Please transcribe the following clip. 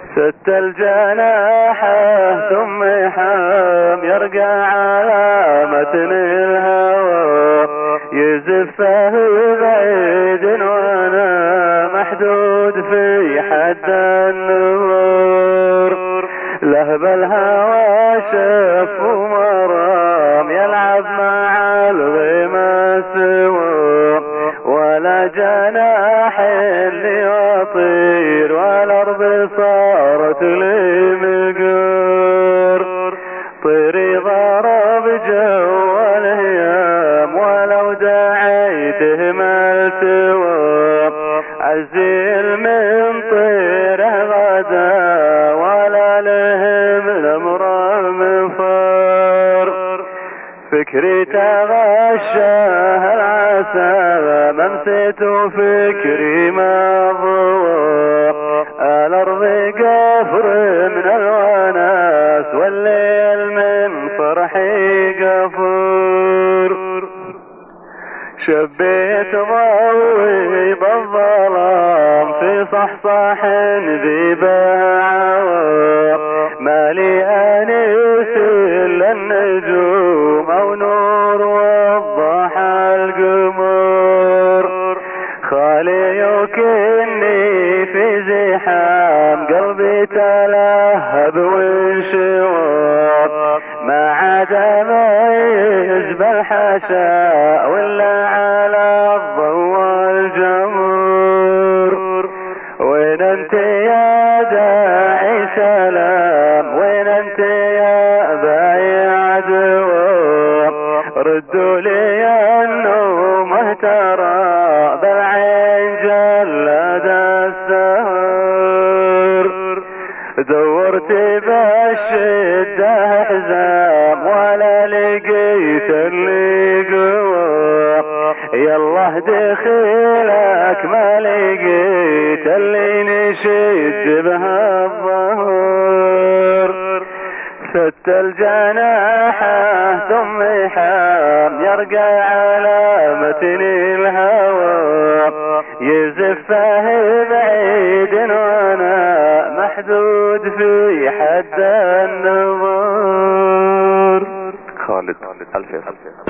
ست الجناحه ثم حام يرقى على متن الهوى يزفه بعيد وانا محدود في حد النور لهب الهوى شف ومرام يلعب مع الغيمة سوى ولا جناح اللي يطير والارض صارت لي مقر طيري ضرب جو الهيام ولو دعيته ما التوى عزيل من طيره غدا ولا له من امره مفر فكري تغشاه العسى ممسيت فكري ما ضوى الارض قفر من الوناس والليل من فرحي قفر شبيت ضوي بالظلام في صحصح ذي بعوى مالي انيس الا النجوم او نور وضح القمر خالي يكني في زحام قلبي تلهب وانشوى ما عاد ميز بالحشا ولا على الضوء الجمر وين انت يا داعي سلام وين انت يا بايع عدوى ردوا لي النوم ترى بالعين جلد السهر دورت بالشدة حزام ولا لقيت اللي قوى يالله دخيلك ما لقيت اللي نشد بها الظهر ست الجناحه ثم حام يرقى على متن الهوى يزفه بعيد وانا محدود في حد النظر. خالد الفيصل.